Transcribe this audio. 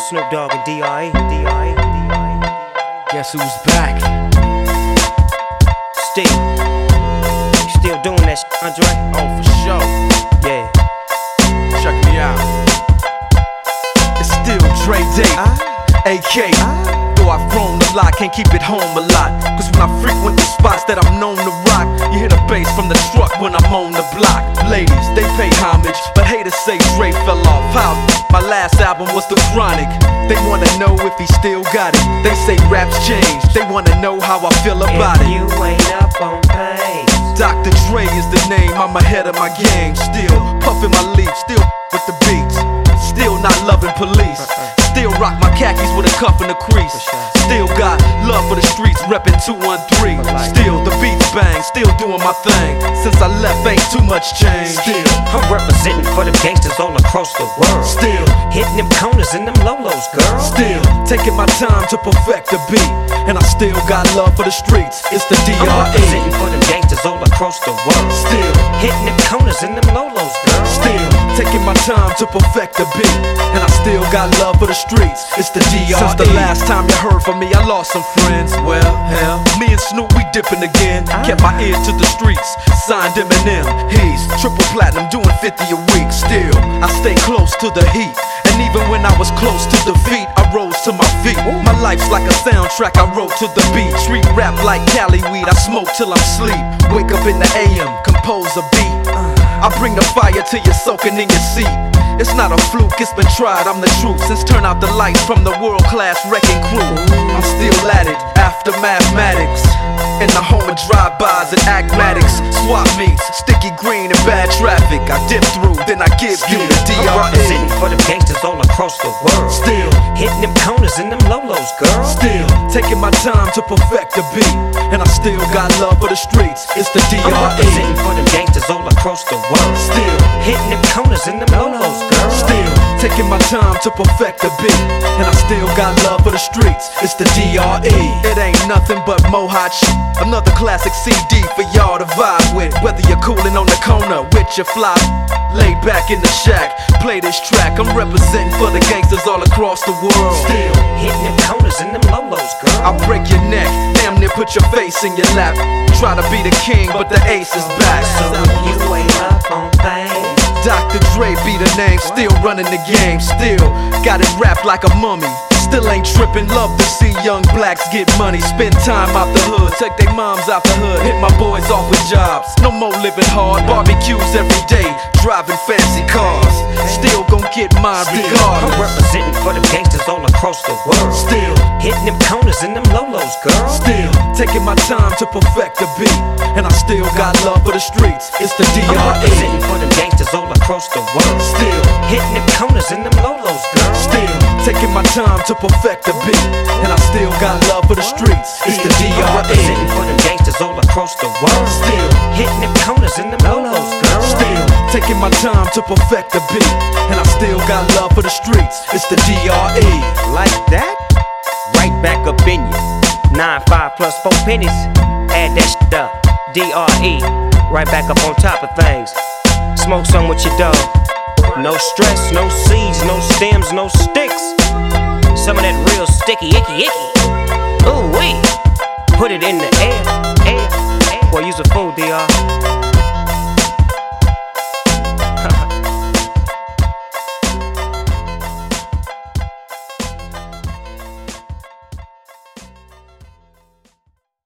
Snoop Dogg and D.R.E. Guess who's back? Still doing that shit, Andre? Oh, for sure. Yeah. Check me out. It's still Dre Day, AK. Though I've grown a lot, can't keep it home a lot. Cause when I frequent the spots that I'm known to rock, you hear the bass from the truck when I'm on the block. Ladies, they pay homage, but haters say Dre fell off. How? My last album was The Chronic. They wanna know if he still got it. They say raps changed, they wanna know how I feel about it. You ain't up on pace. Dr. Dre is the name, I'm ahead of my game. Still puffin' my leaf, still with the beats. Still not loving police. Still rock my khakis with a cuff and a crease. Still got love for the streets, reppin' 213. Still the beats bang, still doing my thing. Since I left, ain't too much change. Still I'm representing for them gangsters all across the world. Still hitting them corners and them lolos, girl. Still taking my time to perfect the beat. And I still got love for the streets. It's the I'm D.R.E. representing for them gangsters all across the world. Still hitting them corners and them lolos, girl. Still taking my time to perfect the beat. And I still got love for the streets. It's the D.R.E. Since the last time you heard from me, I lost some friends. Well, hell, me and Snoop, we dipping again. Kept my ear to the streets, signed Eminem. He's triple platinum, doing 50 a week. Still, I stay close to the heat. And even when I was close to defeat, I rose to my feet. My life's like a soundtrack, I wrote to the beat. Street rap like Cali weed, I smoke till I'm sleep. Wake up in the AM, compose a beat. I bring the fire till you're soaking in your seat. It's not a fluke, it's been tried, I'm the truth. Since turn out the lights from the world-class wrecking crew, I'm still at it, after mathematics. In the home of drive-bys and acmatics. Swap meets, sticky green and bad traffic. I dip through, then I give you the I'm D.R.E. representing for them gangsters all across the world. Still hitting them corners and them lolos, girl. Still taking my time to perfect the beat. And I still got love for the streets. It's the I'm D.R.E. representing for them gangsters all across the world. Still hitting them corners and them lolos, girl. Still taking my time to perfect the beat. And I still got love for the streets. It's the D.R.E. It ain't nothing but mohawk shit. Another classic CD for y'all to vibe with. Whether you're coolin' on the corner with your fly, laid back in the shack, play this track. I'm representing for the gangsters all across the world. Still hitting them corners and them lolos, girl. I'll break your neck, damn near put your face in your lap. Try to be the king, but the ace is back. So you ain't up on things. Dr. Dre be the name, still running the game. Still got it wrapped like a mummy. Still ain't trippin', love to see young blacks get money. Spend time out the hood, take their moms out the hood. Hit my boys off with jobs, no more living hard. Barbecues every day, driving fancy cars. Still gon' get mine I'm regardless. representing for them gangsters all across the world. Still hitting them corners and them lolos, girl. Still taking my time to perfect the beat. And I still got love for the streets. It's the I'm D.R.E. representing for them gangsters all across the world. Still hitting them corners and them lolos, girl. Still taking my time to perfect the beat. And I still got love for the streets. It's the I'm D.R.E. representing for them gangsters all across the world. Still hitting them corners and them lolos, girl. Still taking my time to perfect the beat. And I still got love for the streets. It's the D.R.E. Like that? Right back up in you. 9-5 plus 4 pennies. Add that shit up. D.R.E. Right back up on top of things. Smoke some with your dog. No stress, no seeds, no stems, no sticks. Some of that real sticky, icky. Ooh wee. Put it in the air. Boy, you's a fool, D.R.